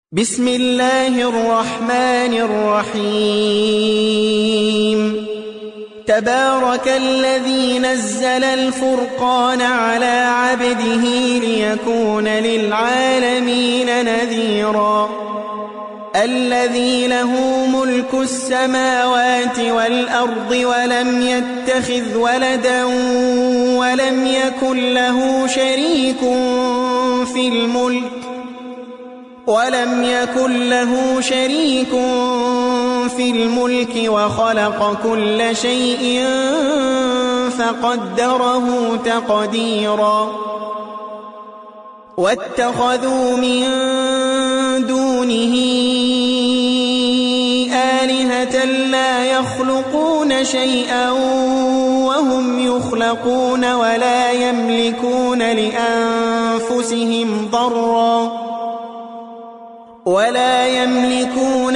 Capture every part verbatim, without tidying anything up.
بسم الله الرحمن الرحيم تبارك الذي نزل الفرقان على عبده ليكون للعالمين نذيرا الذي له ملك السماوات والأرض ولم يتخذ ولدا ولم يكن له شريك في الملك ولم يكن له شريك في الملك وخلق كل شيء فقدره تقديرا واتخذوا من دونه آلهة لا يخلقون شيئا وهم يخلقون ولا يملكون لأنفسهم ضرا ولا يملكون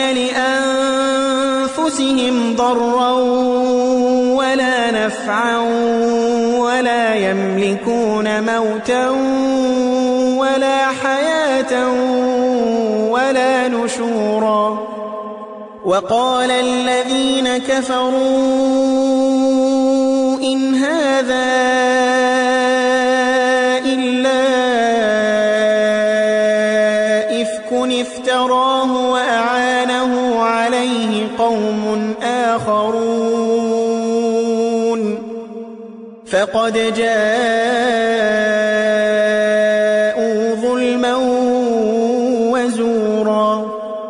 لأنفسهم ضرا ولا نفعا ولا يملكون موتا ولا حياة ولا نشورا وقال الذين كفروا إن هذا إلا إفك افتراه وأعانه عليه قوم آخرون فقد جاءوا ظلما وزورا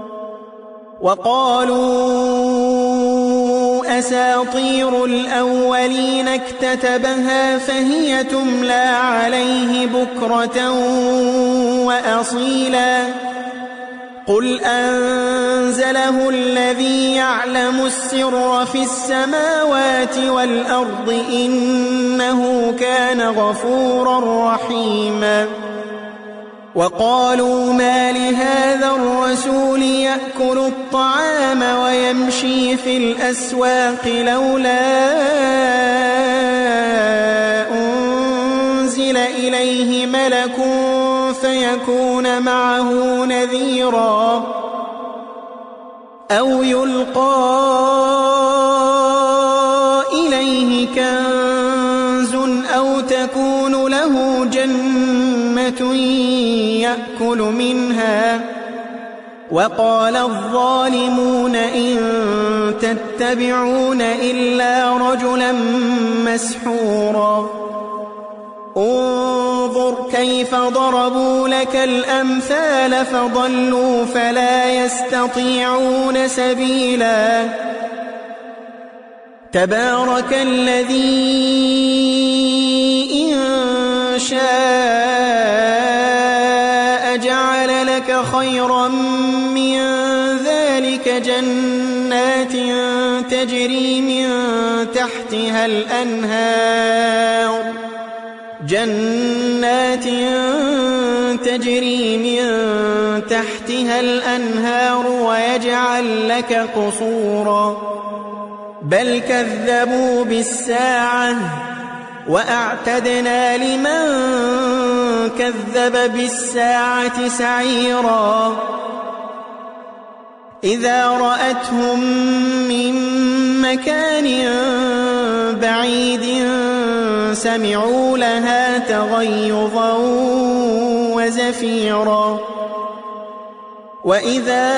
وقالوا أساطير الأولين اكتتبها فهي تملى عليه بكرة وأصيلا قل أنزله الذي يعلم السر في السماوات والأرض إنه كان غفورا رحيما وقالوا ما لهذا الرسول يأكل الطعام ويمشي في الأسواق لولا أنزل إليه ملك فيكون معه نذيرا أو يلقى إليه كنز أو تكون له جنة يأكل منها وقال الظالمون إن تتبعون إلا رجلا مسحورا انظر كيف ضربوا لك الأمثال فضلوا فلا يستطيعون سبيلا تبارك الذي إن شاء جعل لك خيرا من ذلك جنات تجري من تحتها الأنهار جنات تجري من تحتها الأنهار ويجعل لك قصورا بل كذبوا بالساعة وأعتدنا لمن كذب بالساعة سعيرا إذا رأتهم من مكان بعيد سمعوا لها تغيظا وزفيرا وإذا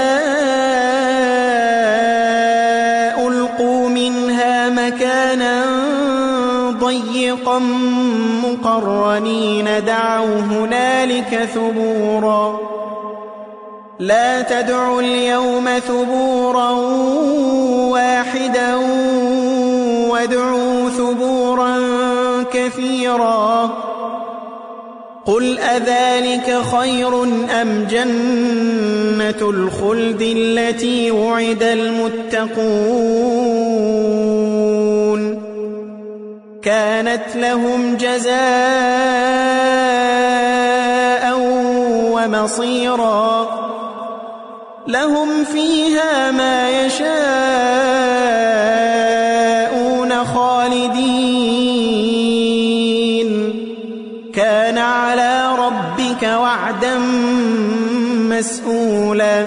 ألقوا منها مكانا ضيقا مقرنين دعوا هنالك ثبورا لا تدعوا اليوم ثبورا واحدا وادعوا ثبورا كثيرا قل أذلك خير أم جنة الخلد التي وعد المتقون كانت لهم جزاء ومصيرا لهم فيها ما يشاءون خالدين كان على ربك وعدا مسؤولا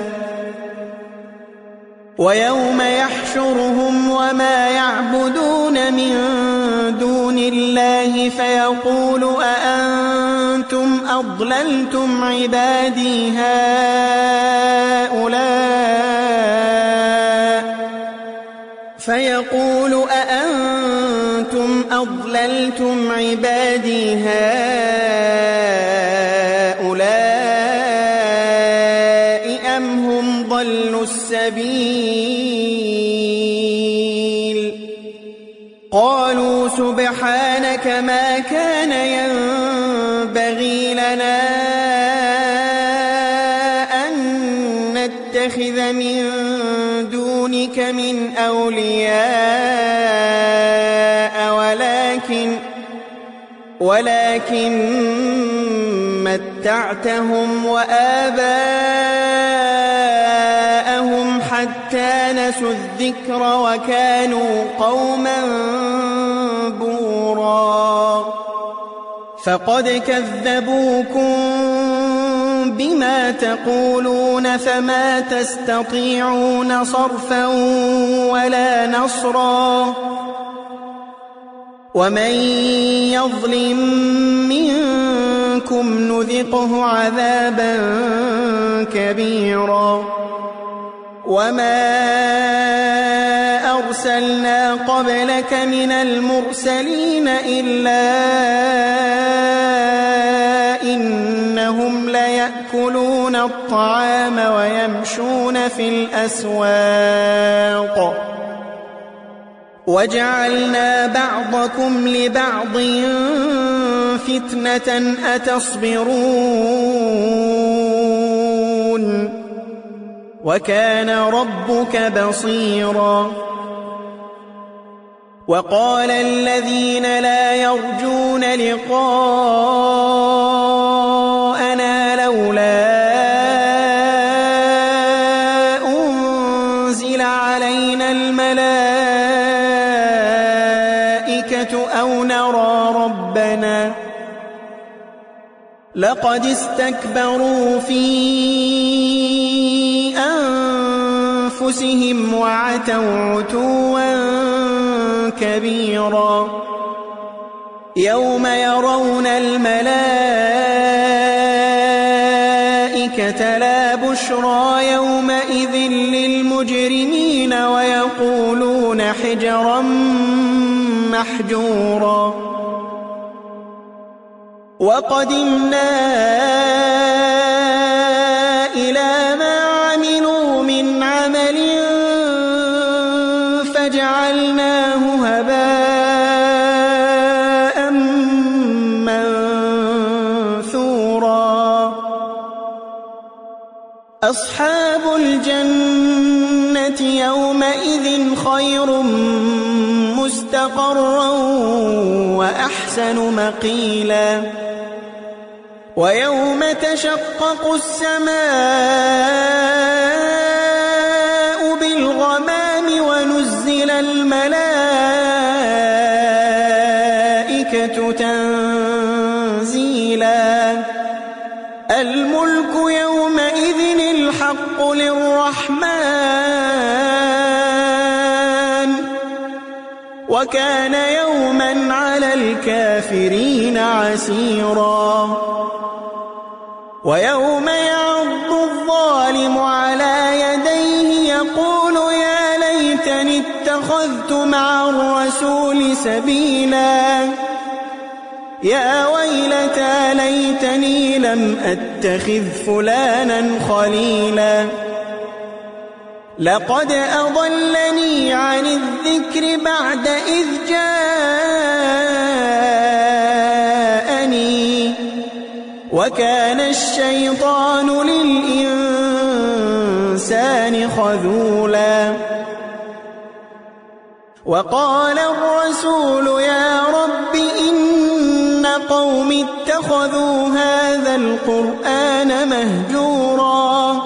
ويوم يحشرهم وما يعبدون من دون الله فيقول أأنتم أضللتم عبادي هؤلاء فيقول أأنتم أضللتم عبادي هؤلاء أم هم ضلوا السبيل قالوا سبحانك ما كان ينبغي لنا أن نتخذ من دونك من أولياء ولكن ولكن متعتهم وآباءهم حتى نسوا الذكر وكانوا قوما بورا فقد كذبوكم بما تقولون فما تستطيعون صرفا ولا نصرا ومن يظلم منكم نذقه عذابا كبيرا وما أرسلنا قبلك من المرسلين إلا إنهم ليأكلون الطعام ويمشون في الأسواق وجعلنا بعضكم لبعض فتنة أتصبرون وكان ربك بصيرا وقال الذين لا يرجون لقاءنا لولا أنزل علينا الملائكة أو نرى ربنا لقد استكبروا في أنفسهم وعتوا عتوا كبيرا يوم يرون الملائكة لا بشرى يومئذ للمجرمين ويقولون حجرا محجورا وقدمنا إلى ما عملوا من عمل فجعلناه هباء منثورا أصحاب الجنة يومئذ خير مستقرا وأحسن مقيلا ويوم تشقق السماء بالغمام ونزل الملائكة تنزيلا الملك يومئذ الحق للرحمن وكان يوما على الكافرين عسيرا ويوم يعض الظالم على يديه يقول يا ليتني اتخذت مع الرسول سبيلا يا ويلتى ليتني لم أتخذ فلانا خليلا لقد أضلني عن الذكر بعد إذ جاءني وكان الشيطان للإنسان خذولا وقال الرسول يا رب إن قوم اتخذوا هذا القرآن مهجورا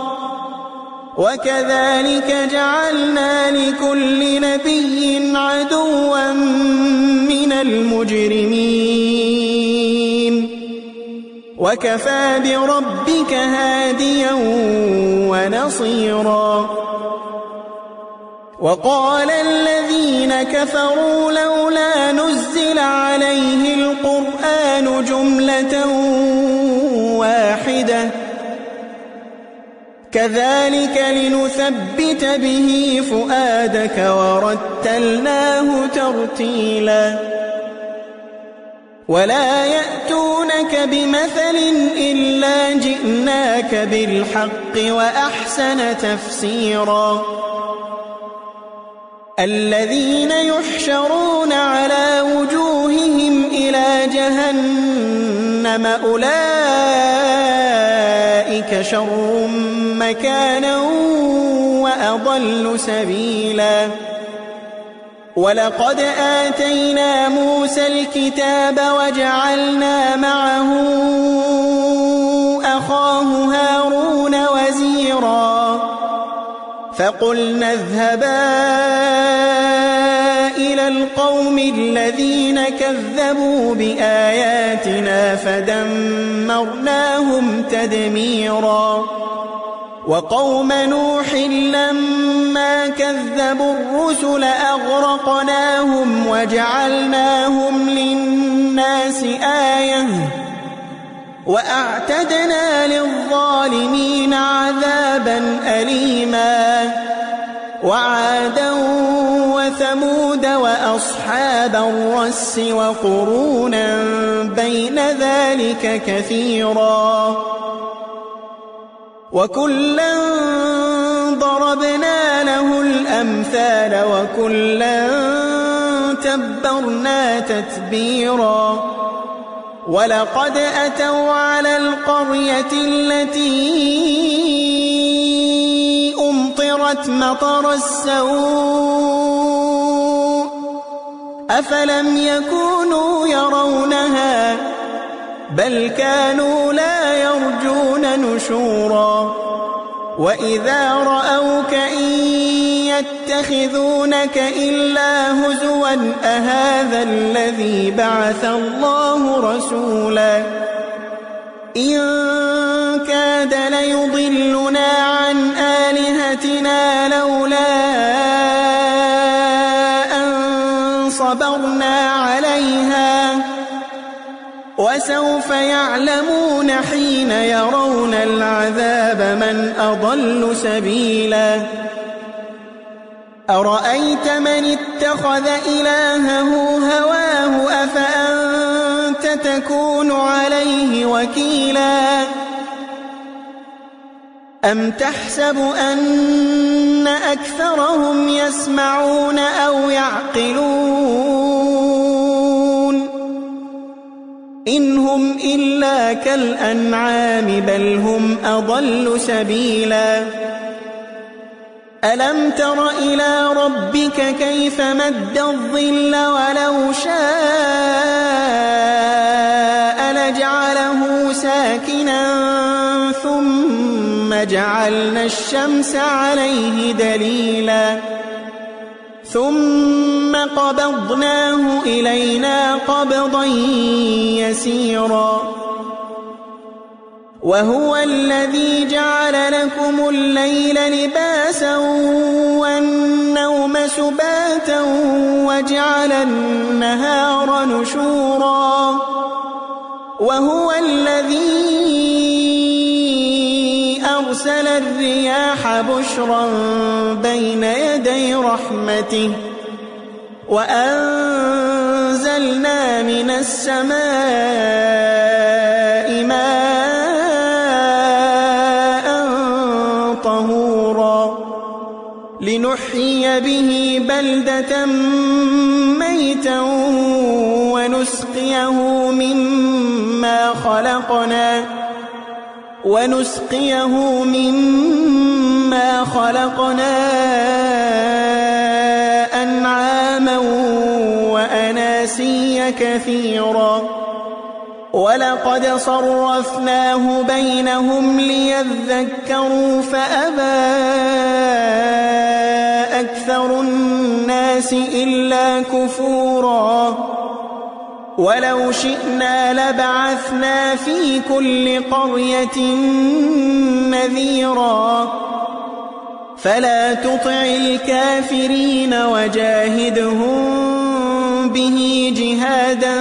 وكذلك جعلنا لكل نبي عدوا من المجرمين وكفى بربك هاديا ونصيرا وقال الذين كفروا لولا نزل عليه القرآن جملة واحدة كذلك لنثبت به فؤادك ورتلناه ترتيلا ولا يأتونك بمثل إلا جئناك بالحق وأحسن تفسيرا الذين يحشرون على وجوههم إلى جهنم أولئك شر مكانا وأضل سبيلا ولقد آتينا موسى الكتاب وجعلنا معه أخاه هارون وزيرا فقلنا اذهبا إلى القوم الذين كذبوا بآياتنا فدمرناهم تدميرا وقوم نوح لما كذبوا الرسل أغرقناهم وجعلناهم للناس آية وأعتدنا للظالمين عذابا أليما وعادا وثمود وأصحاب الرس وقرونا بين ذلك كثيرا وكلا ضربنا له الأمثال وكلا تبرنا تتبيرا ولقد أتوا على القرية التي أمطرت مطر السوء أفلم يكونوا يرونها بل كانوا لا يرجون نشورا وإذا رأوك إن يتخذونك إلا هزوا أهذا الذي بعث الله رسولا إن كاد ليضلنا عن آلهتنا لولا أن صبرنا عليها وسوف يعلمون حين يرون العذاب من أضل سبيلا أرأيت من اتخذ إلهه هواه أفأنت تكون عليه وكيلا أم تحسب أن أكثرهم يسمعون أو يعقلون إن هم إلا كالأنعام بل هم أضل سبيلا ألم تر إلى ربك كيف مد الظل ولو شاء لجعله ساكنا ثم جعلنا الشمس عليه دليلا ثم قبضناه إلينا قبضا يسيرا وهو الذي جعل لكم الليل لباسا والنوم سباتا وجعل النهار نشورا وهو الذي أرسل الرياح بشرا بين يدي رحمته وأنزلنا من السماء ماء طهورا لنحيي به بلدة ميتا ونسقيه مما خلقنا ونسقيه مما خلقنا أنعاما وأناسيا كثيرا ولقد صرفناه بينهم ليذكروا فأبى أكثر الناس إلا كفورا ولو شئنا لبعثنا في كل قرية نذيرا فلا تطع الكافرين وجاهدهم به جهادا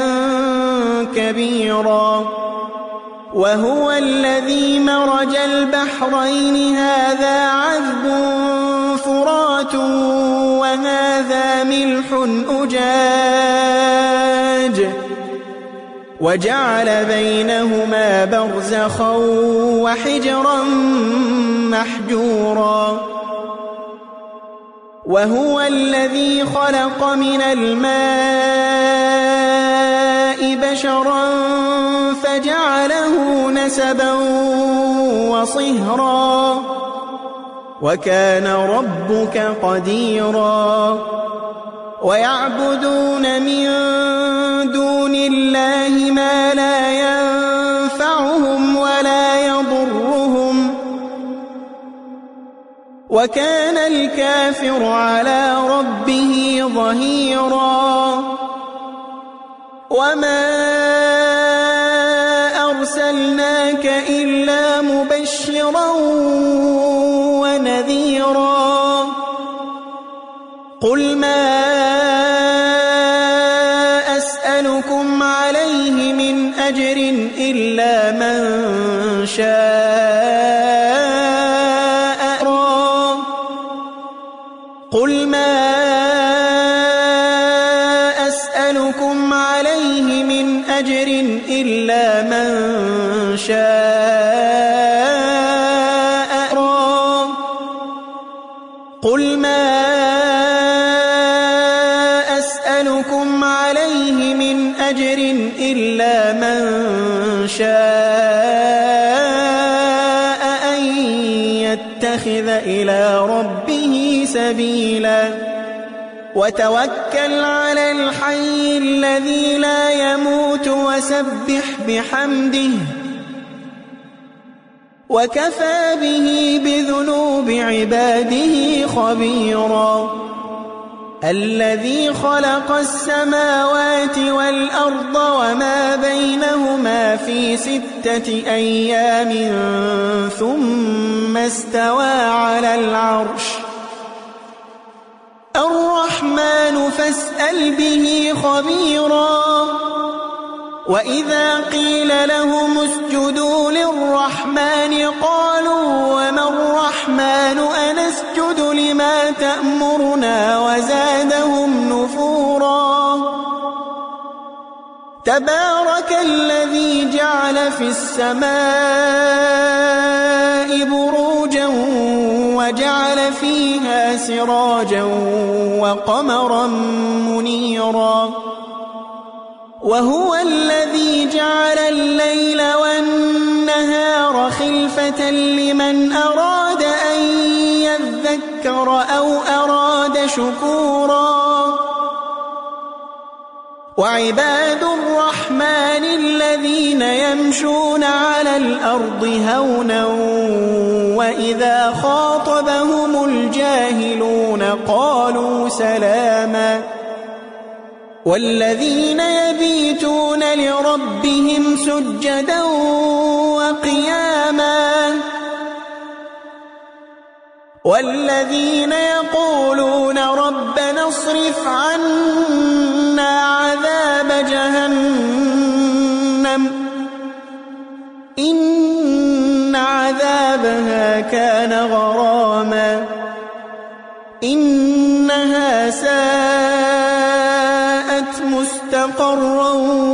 كبيرا وهو الذي مرج البحرين هذا عذب فرات وهذا ملح أجاج وجعل بينهما برزخا وحجرا محجورا وهو الذي خلق من الماء بشرا فجعله نسبا وصهرا وكان ربك قديرا ويعبدون من دون الله ما لا ينفعهم ولا يضرهم وكان الكافر على ربه ظهيرا وما أرسلناك إلا مبشرا ونذيرا قل ما أسألكم عليه من أجر إلا من شاء قل ما أسألكم عليه من أجر إلا من شاء قل ما أسألكم عليه من أجر إلا من شاء أن يتخذ إلى ربه سبيلا وتوكل على الحي الذي لا يموت وسبح بحمده وكفى به بذنوب عباده خبيرا الذي خلق السماوات والأرض وما بينهما في ستة أيام ثم استوى على العرش الرحمن فاسأل به خبيرا وإذا قيل لهم اسجدوا للرحمن قالوا وما الرحمن أنسجد لما تأمرنا وزادهم نفورا تبارك الذي جعل في السماء بروجا وجعل فيها سراجا وقمرا منيرا وهو الذي جعل الليل والنهار خلفة لمن أراد أن يذكر أو أراد شكورا وعباد الرحمن الذين يمشون على الأرض هونا وإذا خاطبهم الجاهلون قالوا سلاما والذين يبيتون لربهم سجدا وقياما والذين يقولون ربنا اصرف عنا عذاب جهنم إن عذابها كان غراما إنها ساءت مستقرا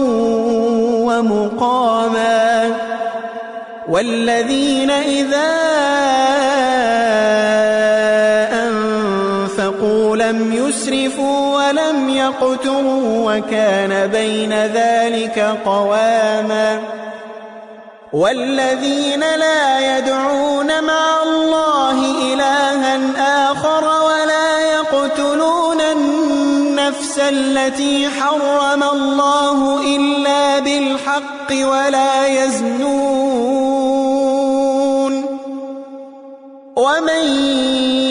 ومقاما والذين إذا أنفقوا لم يسرفوا ولم يقتروا وكان بين ذلك قواما والذين لا يدعون مع الله إلها آخر ولا يقتلون النفس التي حرم الله إلا بالحق ولا يزنون ومن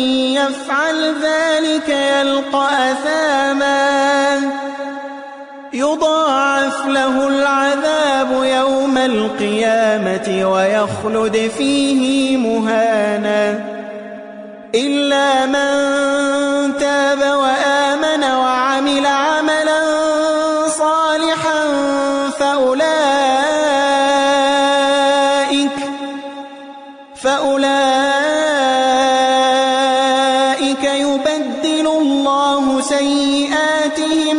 يفعل ذلك يلقى أثاما يضاعف له العذاب يوم القيامة ويخلد فيه مهانا إلا من تاب وآمن وعمل عملا صالحا فأولئك فأولئك يبدل الله سيئاتهم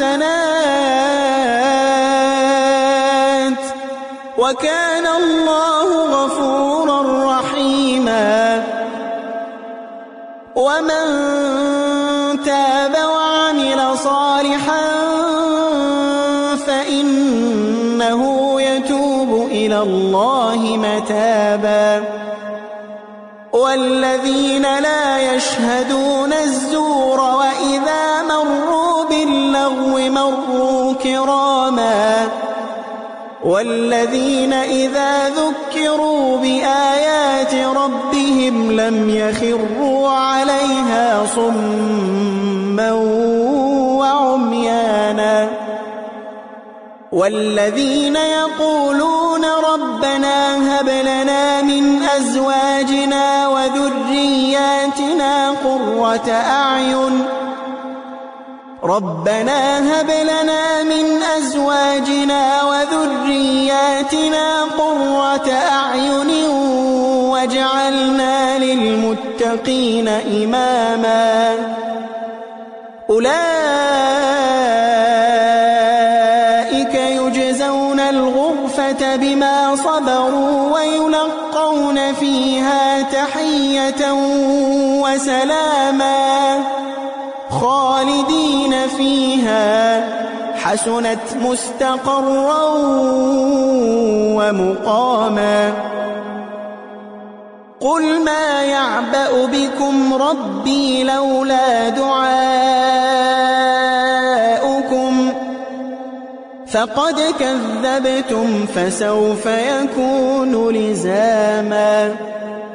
حسنات وكان الله غفورا رحيما ومن تاب وعمل صالحا فإنه يتوب إلى الله متابا والذين لا يشهدون الزور وإذا مروا باللغو مروا كراما والذين إذا ذكروا بآيات ربهم لم يخروا عليها صما وعميانا والذين يقولون ربنا هب لنا من أزواجنا وذرياتنا قرة أعين ربنا هب لنا من أزواجنا وذرياتنا قرة أعين واجعلنا للمتقين إماما أولئك يجزون الغرفة بما صبروا ويلقون فيها تحية وسلاما خالدين فيها حسنت مستقرا ومقاما قل ما يعبأ بكم ربي لولا دعاؤكم فقد كذبتم فسوف يكون لزاما